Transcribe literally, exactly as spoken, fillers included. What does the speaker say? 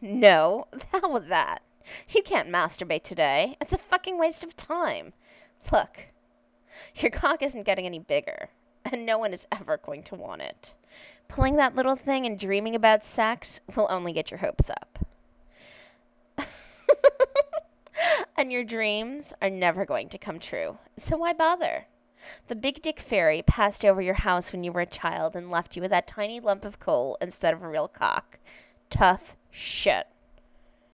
No, the hell with that. You can't masturbate today. It's a fucking waste of time. Look, your cock isn't getting any bigger, and no one is ever going to want it. Pulling that little thing and dreaming about sex will only get your hopes up. And your dreams are never going to come true, so why bother? The big dick fairy passed over your house when you were a child and left you with that tiny lump of coal instead of a real cock. Tough shit.